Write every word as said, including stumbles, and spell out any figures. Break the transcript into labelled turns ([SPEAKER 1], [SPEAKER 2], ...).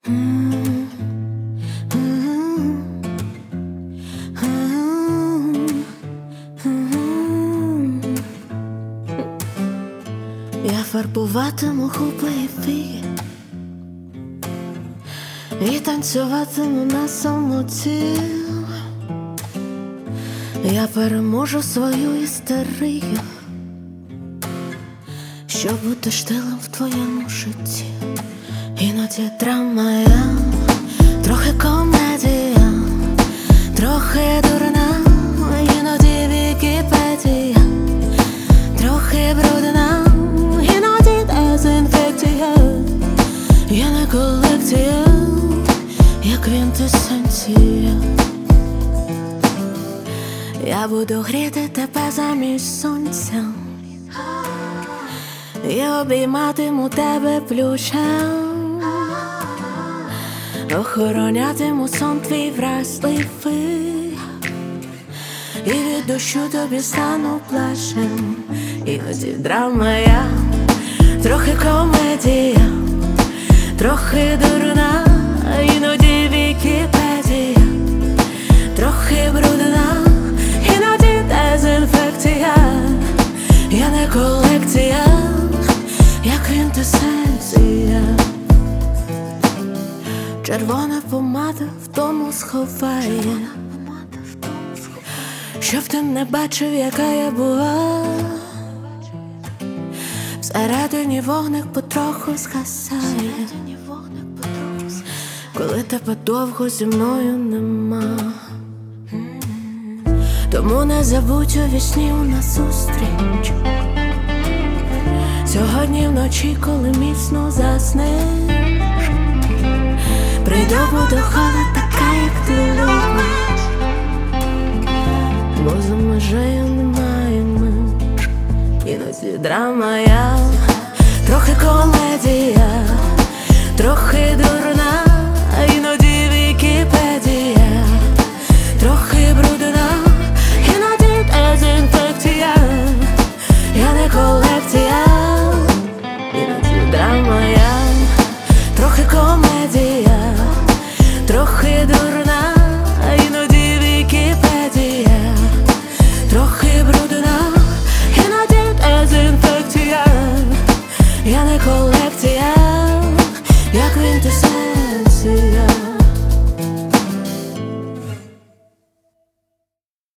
[SPEAKER 1] Я фарбуватиму губи і вії і танцюватиму на самоті. Я переможу свою істерію, щоб бути штилем в твоєму житті. Іноді драма я, трохи комедія, трохи дурна, іноді Вікіпедія, трохи брудна, іноді дезінфекція. Я не колекція, я квінтесенція. Я буду гріти тебе замість сонця і обійматиму тебе плющем, охоронятиму сон твій вразливий, і від дощу тобі стану плащем. Іноді драма я, трохи комедія, трохи дурна, іноді Вікіпедія, трохи брудна, іноді дезінфекція. Я не колекція, я квінтесенція. Червона помада в тому сховає, щоб ти не бачив, яка я була. Всередині вогник потроху згасає, коли тебе довго зі мною нема. Тому не забудь у вісні у нас зустріч. Сьогодні вночі, коли міцно заснеш, прийду, буду ходити така, як ти любиш, бо за межею немає меж. Іноді драма я,